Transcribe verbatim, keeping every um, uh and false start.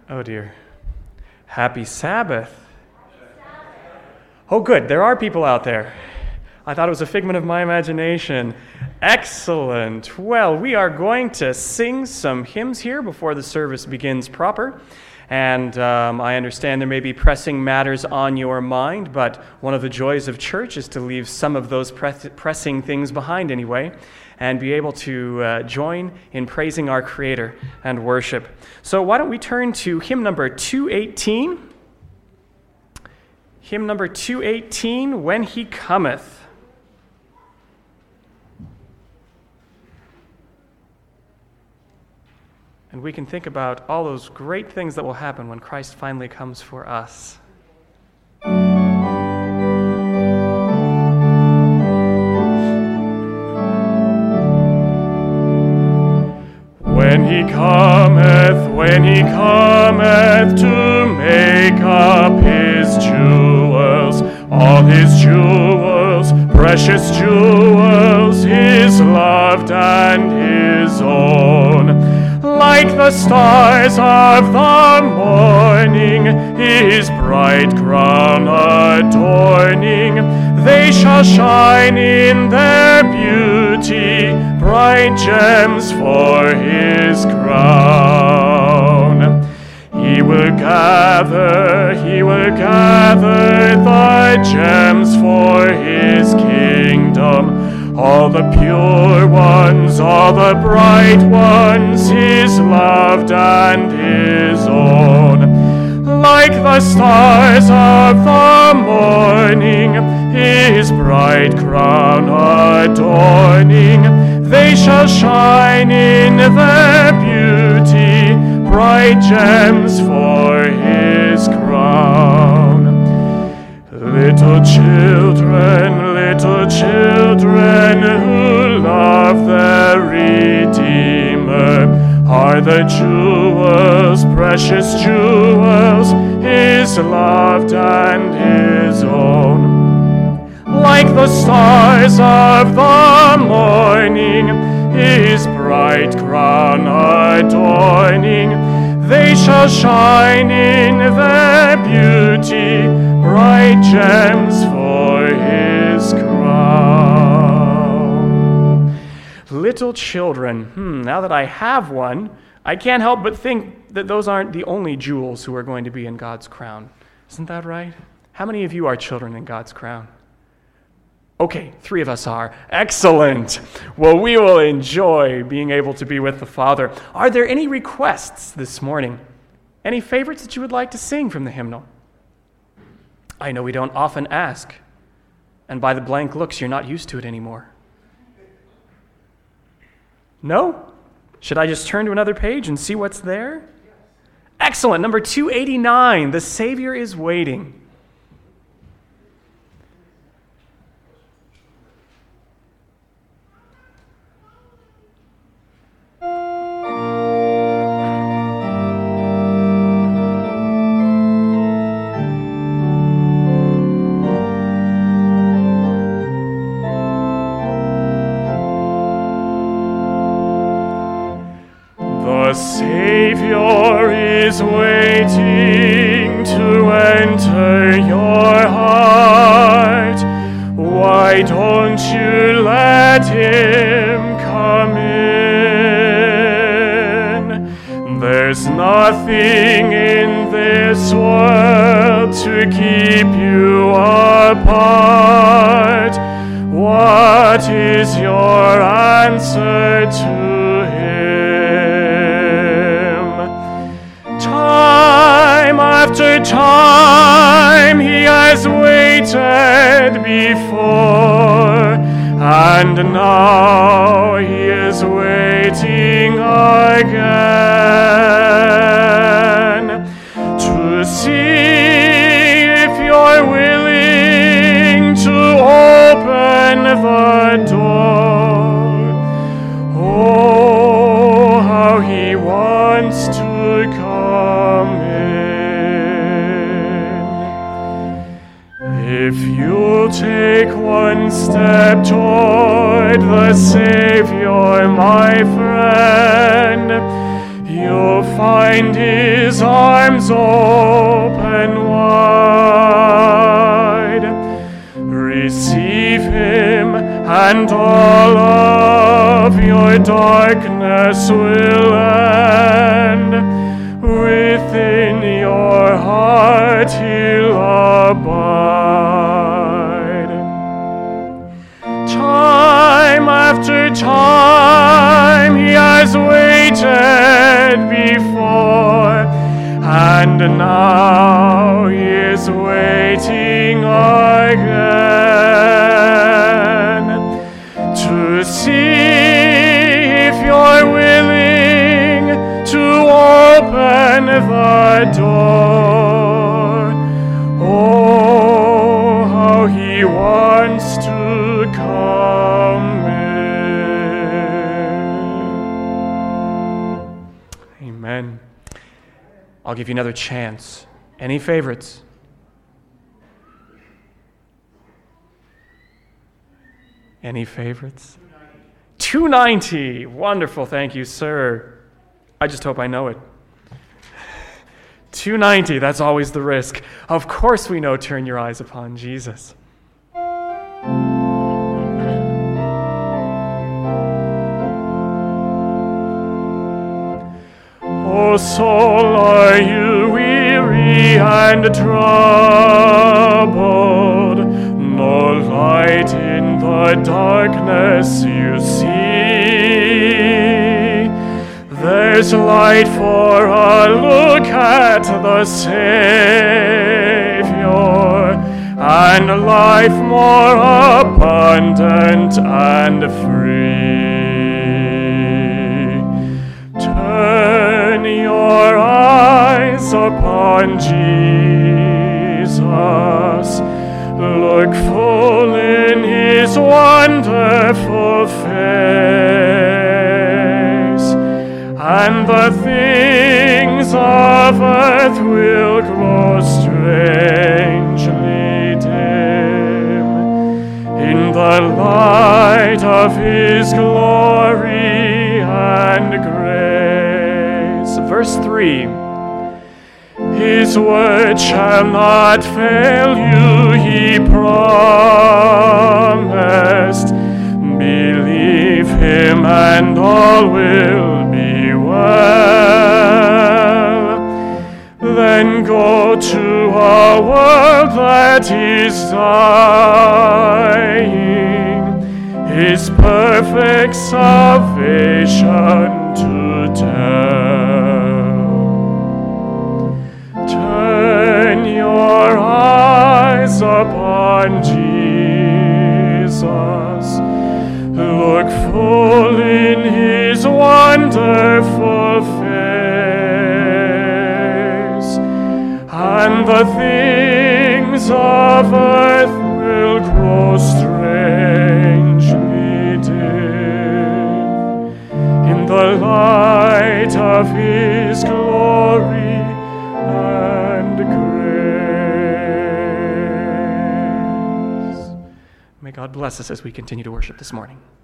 Oh dear. Happy Sabbath. Oh good, there are people out there. I thought it was a figment of my imagination. Excellent. Well, we are going to sing some hymns here before the service begins proper. And um, I understand there may be pressing matters on your mind, but one of the joys of church is to leave some of those press- pressing things behind anyway, and be able to uh, join in praising our Creator and worship. So why don't we turn to hymn number two eighteen? Hymn number two eighteen, When He Cometh. And we can think about all those great things that will happen when Christ finally comes for us. When he cometh, when he cometh to make up his jewels, all his jewels, precious jewels, his loved and his own. Like the stars of the morning, his bright crown adorning, they shall shine in their beauty, bright gems for his crown. He will gather, he will gather the gems for his kingdom, all the pure ones, all the bright ones, his loved and his own. Like the stars of the morning, his bright crown adorning, they shall shine in their beauty, bright gems for his crown. Little children, little children who love their Redeemer are the jewels, precious jewels, his loved and his own. Like the stars of the morning, his bright crown adorning, they shall shine in their beauty, bright gems for his crown. Little children, hmm, now that I have one, I can't help but think that those aren't the only jewels who are going to be in God's crown. Isn't that right? How many of you are children in God's crown? Okay, three of us are. Excellent. Well, we will enjoy being able to be with the Father. Are there any requests this morning? Any favorites that you would like to sing from the hymnal? I know we don't often ask, and by the blank looks, you're not used to it anymore. No? Should I just turn to another page and see what's there? Excellent. Number two eighty-nine, The Savior is Waiting. The Savior is waiting to enter your heart. Why don't you let him come in? There's nothing in this world to keep you apart. What is your answer to him? Time after time he has waited before, and now he is waiting again to see if you're willing to open the door. Oh, how he wants to come in. If you'll take one step toward the Savior, my friend, you'll find his arms arms open wide. Receive him, and all of your darkness will end. Within your heart he'll abide. Time after time he has waited before, and now he is waiting again to see if you're willing to open the door. Oh, how he wants to come in. Amen. I'll give you another chance. Any favorites? Any favorites? two ninety. Wonderful. Thank you, sir. I just hope I know it. two ninety. That's always the risk. Of course we know Turn Your Eyes Upon Jesus. O soul, are you weary and troubled? No light in the darkness you see. There's light for a look at the Savior, and life more abundant and free. Turn your eyes upon Jesus. Look full in his wonderful face, and the things of earth will grow strangely dim in the light of his glory and grace. Verse three. His word shall not fail you, he promised. Believe him and all will be well. Then go to a world that is dying, his perfect salvation to tell. Turn your eyes upon Jesus. Look full in his wonderful face, and the things of earth will grow strangely dim in the light of his glory and grace. May God bless us as we continue to worship this morning.